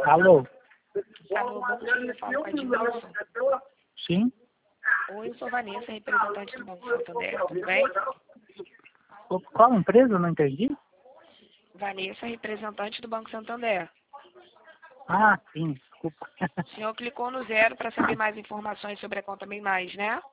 Alô? Alô, bom dia, fala com a Edmilson. Sim? Oi, eu sou Vanessa, representante do Banco Santander, tudo bem? Qual empresa? Eu não entendi. Vanessa, representante do Banco Santander. Ah, sim, desculpa. O senhor clicou no 0 para saber mais informações sobre a conta Bem Mais, né?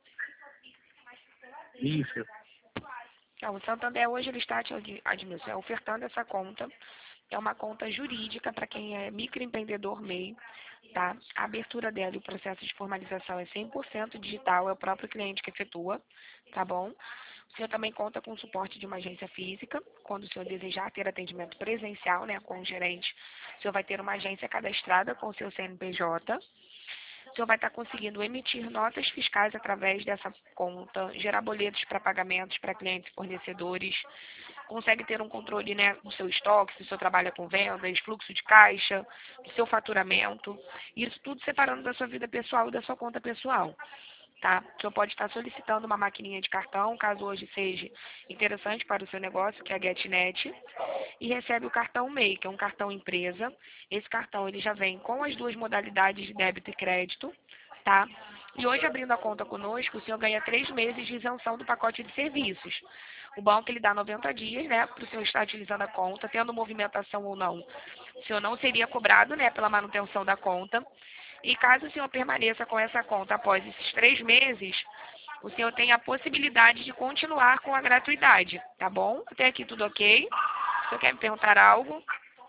Isso. Então, o Santander hoje ele está, Edmilson, ofertando essa conta. É uma conta jurídica para quem é microempreendedor MEI, tá? A abertura dela e o processo de formalização é 100% digital, é o próprio cliente que efetua, tá bom? O senhor também conta com o suporte de uma agência física, quando o senhor desejar ter atendimento presencial, né, com o gerente, o senhor vai ter uma agência cadastrada com o seu CNPJ. O senhor vai estar conseguindo emitir notas fiscais através dessa conta, gerar boletos para pagamentos para clientes e fornecedores, consegue ter um controle, né, do seu estoque, se o senhor trabalha com vendas, fluxo de caixa, do seu faturamento, isso tudo separando da sua vida pessoal e da sua conta pessoal. Tá? O senhor pode estar solicitando uma maquininha de cartão, caso hoje seja interessante para o seu negócio, que é a GetNet, e recebe o cartão MEI, que é um cartão empresa. Esse cartão ele já vem com as duas modalidades de débito e crédito, tá? E hoje, abrindo a conta conosco, o senhor ganha 3 meses de isenção do pacote de serviços. O banco ele dá 90 dias, né, para o senhor estar utilizando a conta, tendo movimentação ou não. O senhor não seria cobrado, né, pela manutenção da conta. E caso o senhor permaneça com essa conta após esses 3 meses, o senhor tem a possibilidade de continuar com a gratuidade, tá bom? Até aqui tudo ok? O senhor quer me perguntar algo?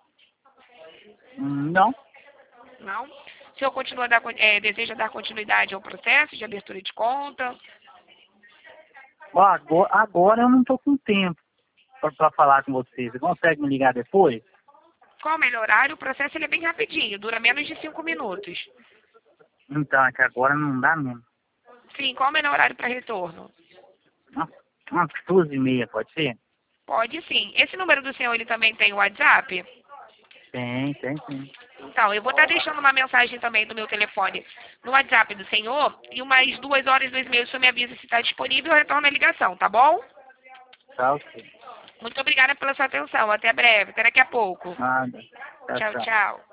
Não. Não? O senhor deseja dar continuidade ao processo de abertura de conta? Ó, agora eu não estou com tempo para falar com você. Você consegue me ligar depois? Qual o melhor horário? O processo ele é bem rapidinho, dura menos de 5 minutos. Então, é que agora não dá mesmo. Sim, qual o melhor horário para retorno? Umas 12h30, pode ser? Pode sim. Esse número do senhor ele também tem o WhatsApp? Tem sim. Então, eu vou estar deixando uma mensagem também do meu telefone no WhatsApp do senhor e umas 2 horas, 2h30 o senhor me avisa se está disponível e eu retorno a ligação, tá bom? Tá, ok. Muito obrigada pela sua atenção. Até breve, até daqui a pouco. Nada. Tchau, Tchau. tchau.